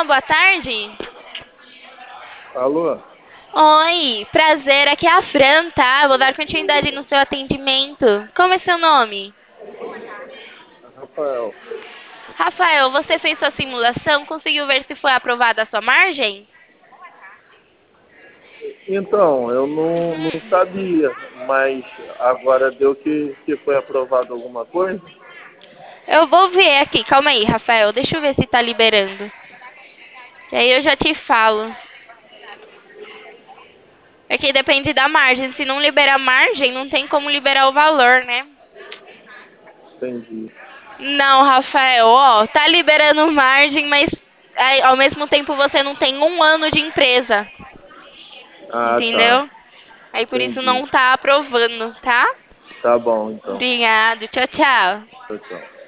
boa tarde. Alô, Oi, prazer, aqui é a Fran, tá? Vou dar continuidade no seu atendimento. Como é seu nome? Rafael. Rafael, você fez sua simulação? Conseguiu ver se foi aprovada a sua margem? Então, eu não sabia, mas agora deu que foi aprovado alguma coisa? Eu vou ver aqui, calma aí, Rafael. Deixa eu ver se tá liberando. E aí eu já te falo. É que depende da margem. Se não liberar margem, não tem como liberar o valor, né? Entendi. Não, Rafael, ó, tá liberando margem, mas aí, ao mesmo tempo você não tem um ano de empresa, Ah, tá. entendeu? Aí por isso Entendi. não tá aprovando, tá? Tá bom, então. Obrigado, tchau, tchau. Tchau, tchau.